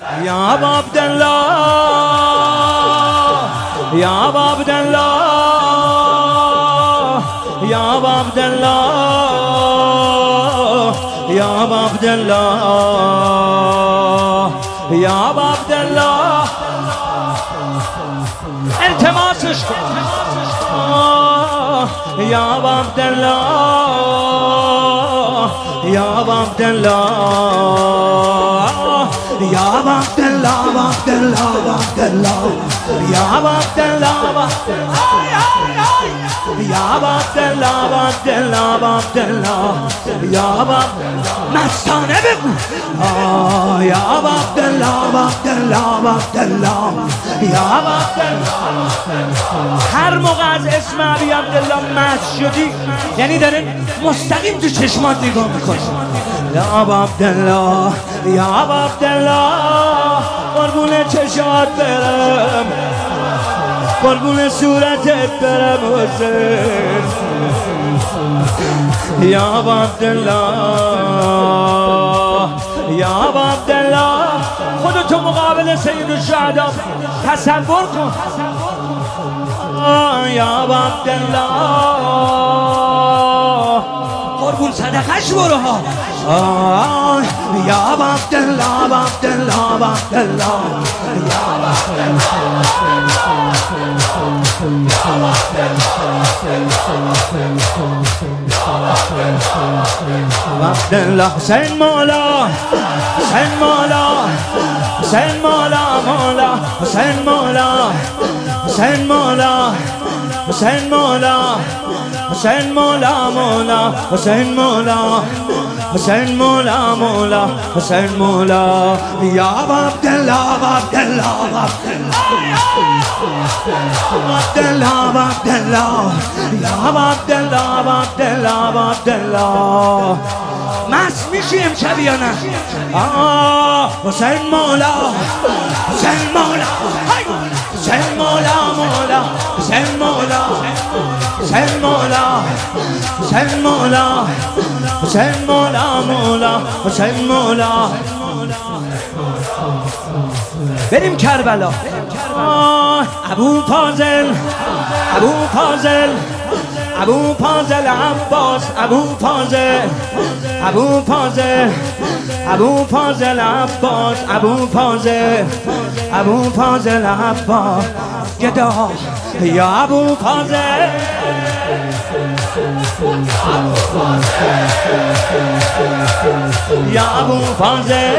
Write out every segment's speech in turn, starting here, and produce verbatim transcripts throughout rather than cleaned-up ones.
یا عبدالله یا عبدالله یا عبدالله یا عبدالله یا عبدالله التماسش کن یا عبدالله یا عبدالله یا عبدالله عبدالله عبدالله یا عبدالله یا عبدالله عبدالله عبدالله یا عبدالله مستانه بگو یا عبدالله عبدالله عبدالله یا عبدالله. هر موقع از اسم ابی عبدالله مست شدی یعنی داره مستقیم تو چشمات نگاه میکنه. یا عبدالله یا عبدالله قربون چشات برم قربون صورتت برم حسین یا عبدالله یا عبدالله. خودتو مقابل سید الشهدا تصور کن یا عبدالله قربون صدقش برو ها یا عبدالله عبدالله عبدالله یا عبدالله حسین مولا حسین مولا حسین مولا مولا حسین مولا حسین مولا حسین مولا حسین مولا مولا حسین مولا حسین مولا مولا حسین مولا یا عبدالله عبدالله عبدالله عبدالله یا عبدالله عبدالله عبدالله. مست میشی امشب یا نه؟ حسین مولا حسین مولا حسین مولا مولا حسین مولا حسین مولا حسین مولا حسین مولا مولا حسین مولا. بریم کربلا. ابو فاضل ابو فاضل ابو فاضل عباس ابو فاضل ابو فاضل ابو فاضل عباس ابو فاضل ابو فاضل عباس گدا یا ابو فاضل یا ابو فاضل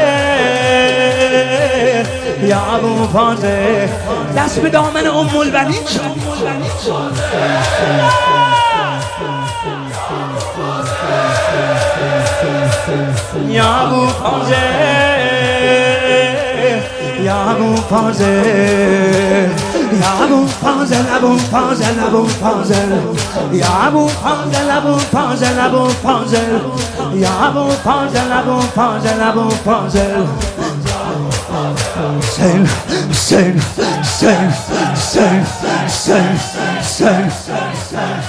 یا ابو فاضل. دست به دامن ام البنین شد یا ابو فاضل یا ابو فاضل یا ابو فاضل ابو فاضل ابو فاضل یا ابو فاضل ابو فاضل ابو فاضل یا ابو فاضل ابو فاضل ابو فاضل. حسین حسین حسین حسین حسین حسین